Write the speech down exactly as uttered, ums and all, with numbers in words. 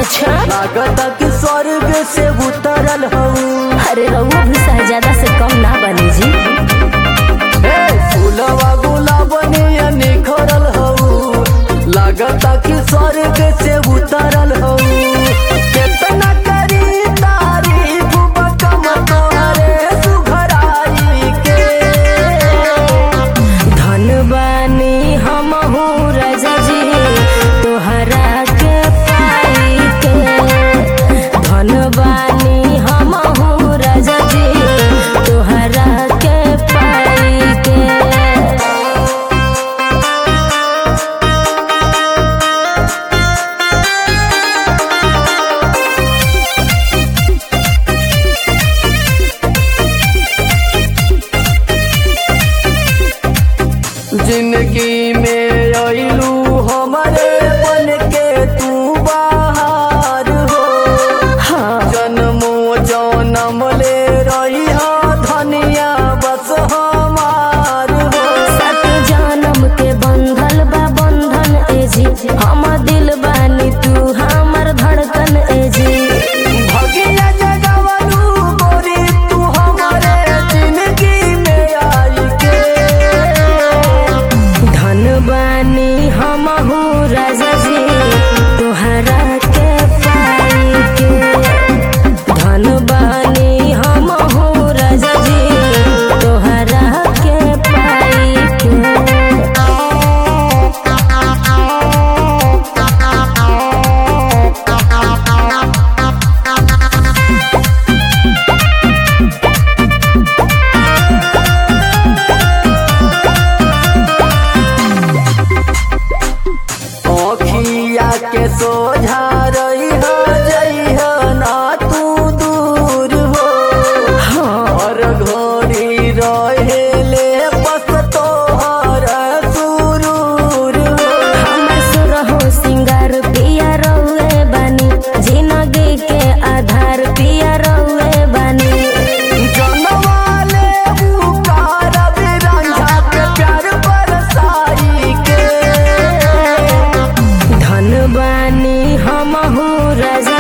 अच्छा लागता कि स्वर्ग से उतरल हूँ। अरे रउआ भी शहजादा से कम ना बनी जी। फूलवा गुलाब निखरल हूँ, लागता कि स्वर्ग से उतरल हूँ। कितना करी तारीफ बकम तोहरे सुघराई के। धन बानी हमहू राजा जी तोहरा के पाई के। धन बानी हमहू राजा जी तोहरा के पाई के। जिंदगी में अइलू हमारे बन के तू बाहर हो। हाँ जन्मो जन्म ले रही हो धनिया बस हमार हो। सात जन्म के बंधल बा बंधन ए जी, हम दिल बानी तू हमर धड़कन ए जी। भगिया जगवलू गोरी तू हमारे जिंदगी में आई के। धन बानी हमहू राजा जी तोहरा के पाई के। धन बानी हमहू राजा जी तोहरा के पाई के। अखिया के सोझा रही हो जई हो ना तू दूर हो। हर घड़ी रहे ले बस तोहर सुरूर हो। हमर सुरहो सिंगार पिया रहुए बानी, जिंदगी के आधार पिया रहुए बानी। जनवाले पुकार बिरंझा के प्यार बरसाई के। धन बानी हमहू राजा